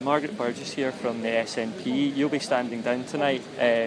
Margaret Burgess here from the SNP. You'll be standing down tonight,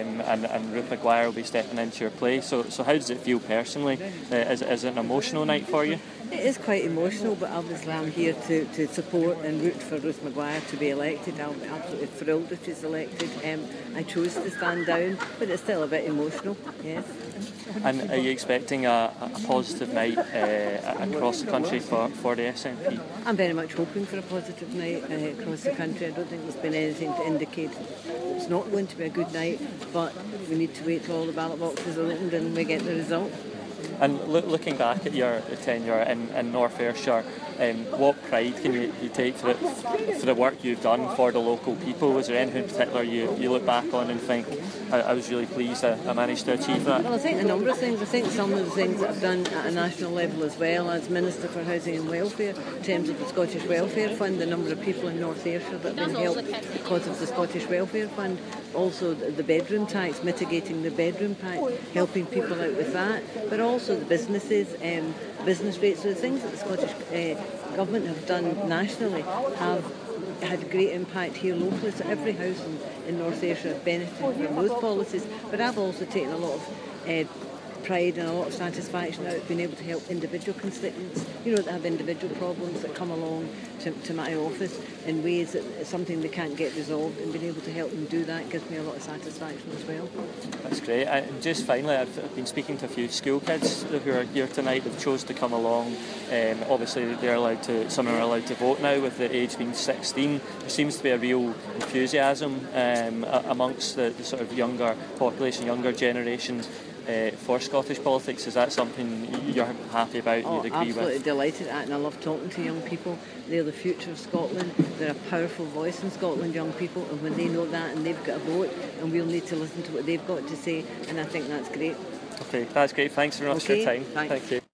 and Ruth Maguire will be stepping into your place. So how does it feel personally? Is it an emotional night for you? It is quite emotional, but obviously I'm here to support and root for Ruth Maguire to be elected. I'll be absolutely thrilled if she's elected. I chose to stand down, but it's still a bit emotional, yes. And are you expecting a positive night across the country for the SNP? I'm very much hoping for a positive night across the country. I don't think there's been anything to indicate it's not going to be a good night, but we need to wait till all the ballot boxes are opened and we get the result. And looking back at your tenure in North Ayrshire, what pride can you take for the work you've done for the local people? Was there anything in particular you look back on and think, I was really pleased I managed to achieve that? Well, I think a number of things. I think some of the things that I've done at a national level as well, as Minister for Housing and Welfare, in terms of the Scottish Welfare Fund, the number of people in North Ayrshire that have been helped because of the Scottish Welfare Fund. Also the bedroom tax, mitigating the bedroom tax, helping people out with that, but also the businesses, business rates. So the things that the Scottish Government have done nationally have had a great impact here locally. So every house in North Ayrshire has benefited from those policies. But I've also taken a lot of pride and a lot of satisfaction out of being able to help individual constituents, that have individual problems that come along to my office in ways that it's something they can't get resolved, and being able to help them do that gives me a lot of satisfaction as well. That's great. And just finally, I've been speaking to a few school kids who are here tonight. They've chose to come along. Obviously, some are allowed to vote now with the age being 16. There seems to be a real enthusiasm amongst the sort of younger population, younger generation, for Scottish politics. Is that something you're happy about, you'd agree with? Absolutely delighted at, and I love talking to young people. They're the future of Scotland. They're a powerful voice in Scotland, young people, and when they know that and they've got a vote, and we'll need to listen to what they've got to say, and I think that's great. Okay, that's great. Thanks very much for your time. Thanks. Thank you.